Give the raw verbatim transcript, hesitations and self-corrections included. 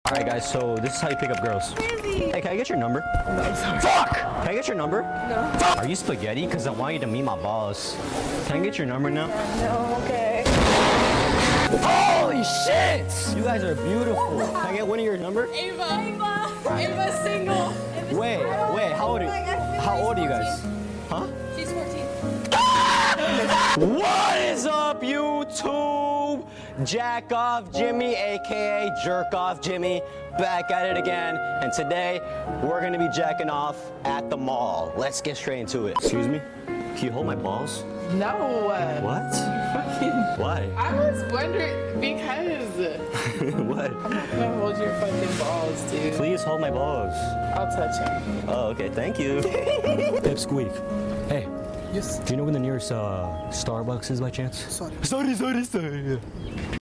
Alright guys, so this is how you pick up girls. Crazy. Hey, can I get your number? No, I'm sorry. Fuck! Can I get your number? No. Fuck! Are you spaghetti? Because I want you to meet my boss. Can I get your number now? No, okay. Holy shit! You guys are beautiful. Can I get one of your number? Ava. Ava. Ava's single. Ava's Wait, single. wait, how old are you? How old are you guys? Huh? She's fourteen. What is up, YouTube? Jack Off Jimmy, aka Jerk Off Jimmy, back at it again. And today, we're gonna be jacking off at the mall. Let's get straight into it. Excuse me? Can you hold my balls? No. What? Fucking. Why? I was wondering because What? I'm not gonna hold your fucking balls, dude. Please hold my balls. I'll touch them. Oh, okay, thank you. Pipsqueak. Hey, Yes. do you know when the nearest uh, Starbucks is by chance? Sorry. Sorry, sorry, sorry.